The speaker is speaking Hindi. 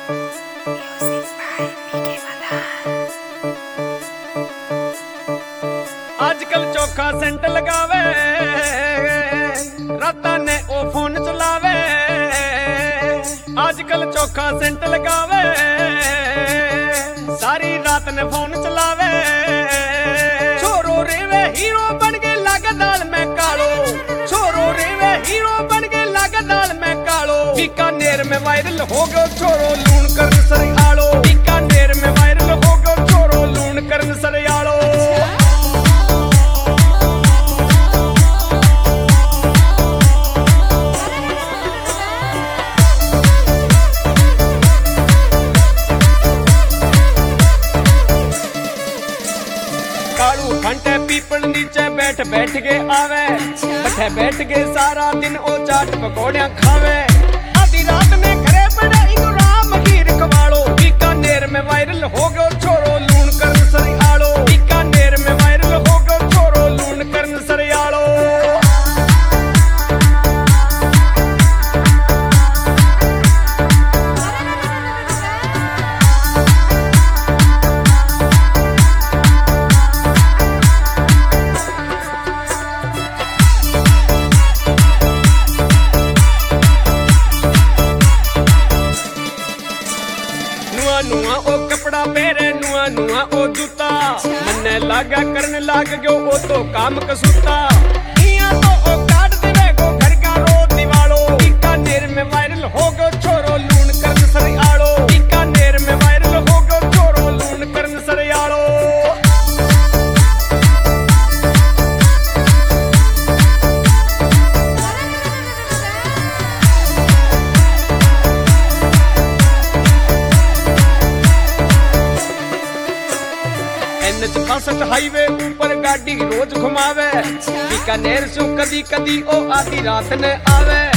आजकल चोखा सेंट लगावे, राता ने ओ फोन चलावे। आजकल चोखा सेंट लगावे, सारी रात ने फोन चलावे। छोरो रेवे हीरो बन के लागे दाल में कालो, छोरो रेवे हीरो बन के लागे दाल में कालो। बीकानेर में वायरल हो गयो छोरो लूण कर सरियालो, बीकानेर में वायरल हो गयो छोरो लूण कर सरियालो। घंटे पीपल नीचे बैठ बैठ के आवे, बैठे बैठ के सारा दिन ओ चाट पकौड़ियां खावे। आधी रात में घरे पड़े इनु राम खीर खवाड़ो। बीकानेर में वायरल हो गयो छोरो लूण कर सरियालो, बीकानेर में वायरल हो गयो छोरो लूण कर सरियालो। नुआ ओ कपड़ा पहरे, नुआ नुआ ओ जूता, मन्ने लागा करने लाग गयो ओ तो काम कसूता। इया तो ओ काट देवे गो घर का रो दीवालो। बीकानेर में वायरल हो गयो छोरो लूण कर सरियालो, बीकानेर में वायरल हो गयो छोरो लूण कर सरियालो। NH-62 हाईवे ऊपर गाड़ी रोज घुमावे, बीकानेर से कदी कदी ओ आधी रात ने आवे।